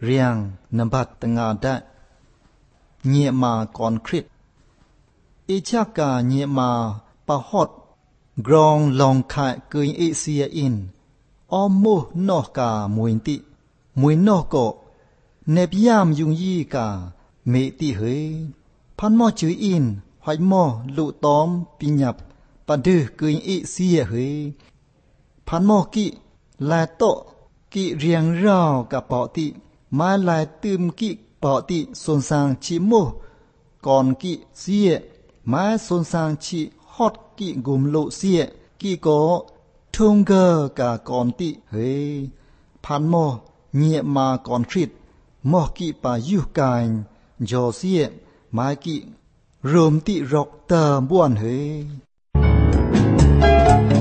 riêng nằm bát tầng ngà đã nhẹ mà còn khít ý chắc cả nhẹ mà bà hót grong lòng khai cười ý xìa in mô nọ cả mùi nọ cổ nếp yam dùng yi cả mẹ tì hơi phan mò chữ in hoài mò lụ tóm pi nhập bà đưa cười ý xìa hơi phan mò kỵ là tổ kỵ riêng rào cả bỏ tị mai lại tươm kỵ bỏ tị xôn sang chỉ mô còn kỵ xìa mai xôn sang chỉ hót kỵ gồm lộ xìa kỵ có thương gơ cả còn tị hơi phan mò nhẹ mà còn khít mò kỵ bà yu cài dò xìa mai kỵ rồm tị rọc tờ buồn hơi